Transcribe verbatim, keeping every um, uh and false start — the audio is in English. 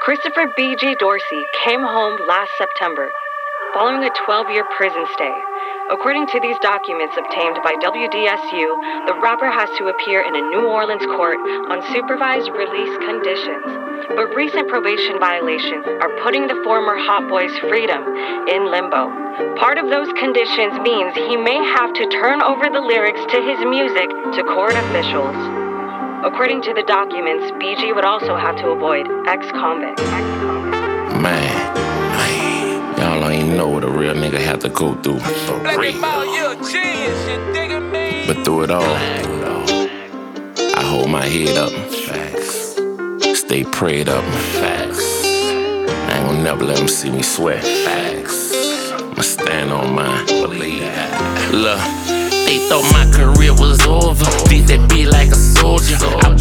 Christopher B G Dorsey came home last September following a twelve-year prison stay. According to these documents obtained by W D S U, the rapper has to appear in a New Orleans court on supervised release conditions. But recent probation violations are putting the former Hot Boy's freedom in limbo. Part of those conditions means he may have to turn over the lyrics to his music to court officials. According to the documents, B G would also have to avoid ex-convict. Man, man, y'all don't even know what a real nigga have to go through for real. But through it all, I hold my head up. Facts. Stay prayed up. Facts. I ain't gonna never let them see me sweat. Facts. I'ma stand on mine. Believe that. Look, they thought my career was over. Did that be like a soldier.